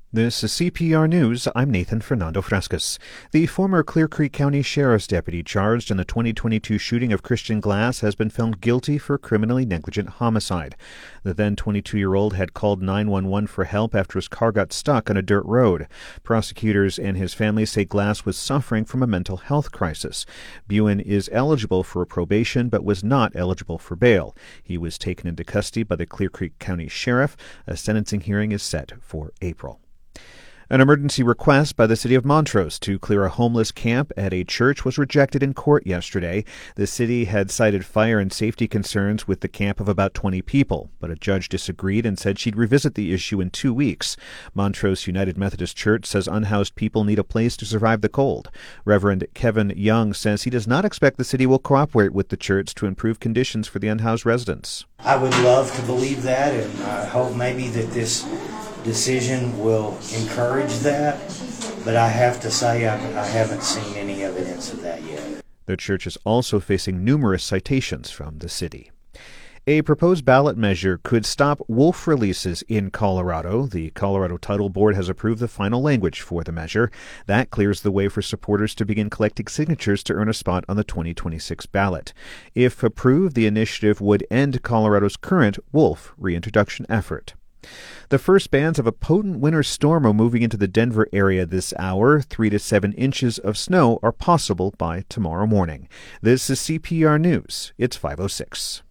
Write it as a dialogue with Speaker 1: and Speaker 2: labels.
Speaker 1: This is CPR News. I'm Nathan Fernando Frescas. The former Clear Creek County Sheriff's deputy charged in the 2022 shooting of Christian Glass has been found guilty for criminally negligent homicide. The then 22-year-old had called 911 for help after his car got stuck on a dirt road. Prosecutors and his family say Glass was suffering from a mental health crisis. Buin is eligible for probation but was not eligible for bail. He was taken into custody by the Clear Creek County Sheriff. A sentencing hearing is set for April. An emergency request by the city of Montrose to clear a homeless camp at a church was rejected in court yesterday. The city had cited fire and safety concerns with the camp of about 20 people, but a judge disagreed and said she'd revisit the issue in 2 weeks. Montrose United Methodist Church says unhoused people need a place to survive the cold. Reverend Kevin Young says he does not expect the city will cooperate with the church to improve conditions for the unhoused residents.
Speaker 2: I would love to believe that, and I hope maybe that this decision will encourage that, but I have to say I haven't seen any evidence of that yet.
Speaker 1: The church is also facing numerous citations from the city. A proposed ballot measure could stop wolf releases in Colorado. The Colorado Title Board has approved the final language for the measure. That clears the way for supporters to begin collecting signatures to earn a spot on the 2026 ballot. If approved, the initiative would end Colorado's current wolf reintroduction effort. The first bands of a potent winter storm are moving into the Denver area this hour. 3 to 7 inches of snow are possible by tomorrow morning. This is CPR News. It's 5:06.